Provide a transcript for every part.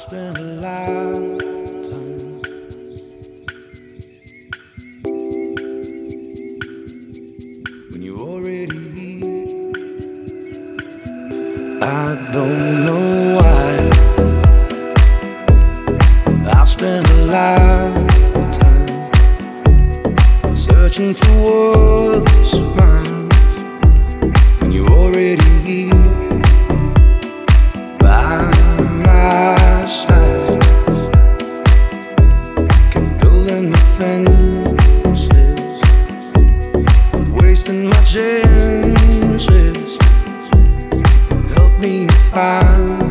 spend a lifetime when you're already here. I don't know why I've spent a lifetime searching for what's mine when you're already here by my side. Kept building the fences, wasting my chances. Help me find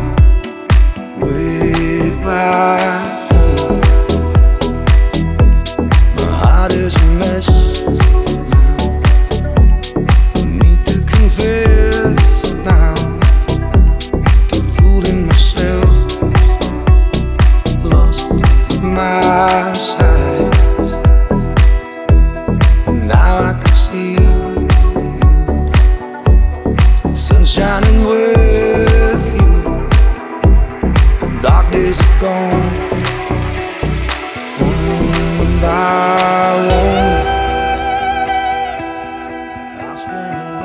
way back home. My heart is a mess now. Need to confess now. Keep fooling myself, lost my sight. And now I can see sun shining with you. Dark days are gone, one by one. I'll spend a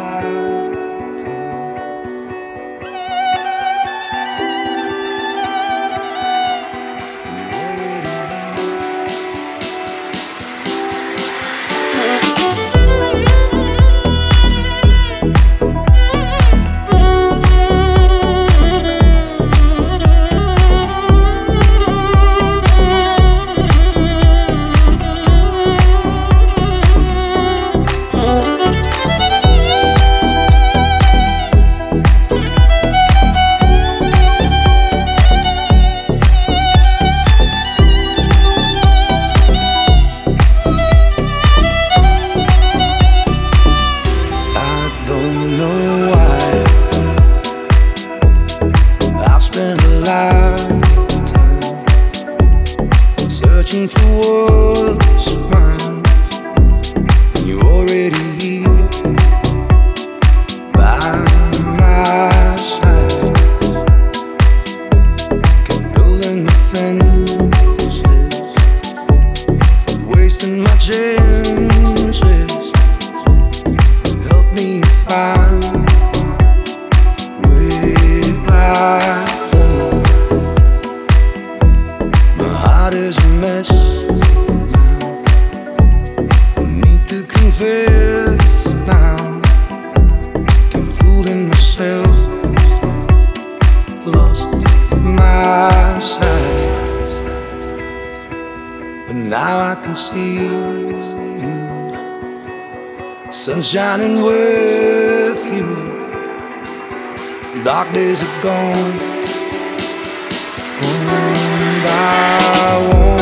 searching for what's mine when you're already here by my side. Kept building the fences, wasting my chances. Help me find way back home. My heart is a mess now. Need to confess now. Keep fooling myself, lost my sight. But now I can see you, sun shining with you. Dark days are gone, one by one.